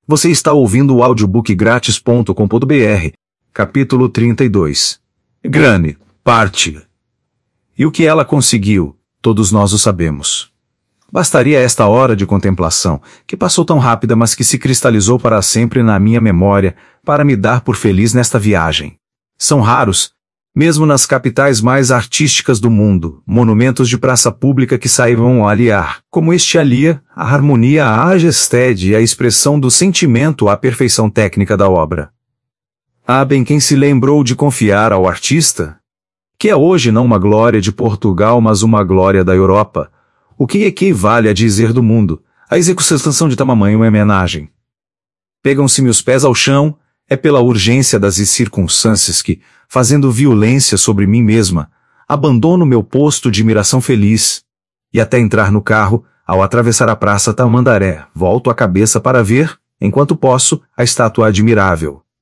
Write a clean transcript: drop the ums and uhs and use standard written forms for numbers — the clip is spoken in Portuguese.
Você está ouvindo o audiobookgratis.com.br, capítulo 32. Grane, parte. E o que ela conseguiu, todos nós o sabemos. Bastaria esta hora de contemplação, que passou tão rápida mas que se cristalizou para sempre na minha memória, para me dar por feliz nesta viagem. São raros, mesmo nas capitais mais artísticas do mundo, monumentos de praça pública que saibam aliar, como este alia, a harmonia à majestade e a expressão do sentimento à perfeição técnica da obra. Há bem quem se lembrou de confiar ao artista, que é hoje não uma glória de Portugal mas uma glória da Europa, o que equivale a dizer do mundo, a execução de tamanho homenagem. Pegam-se-me os pés ao chão, é pela urgência das circunstâncias que, fazendo violência sobre mim mesma, abandono meu posto de miração feliz, e até entrar no carro, ao atravessar a praça Tamandaré, volto a cabeça para ver, enquanto posso, a estátua admirável,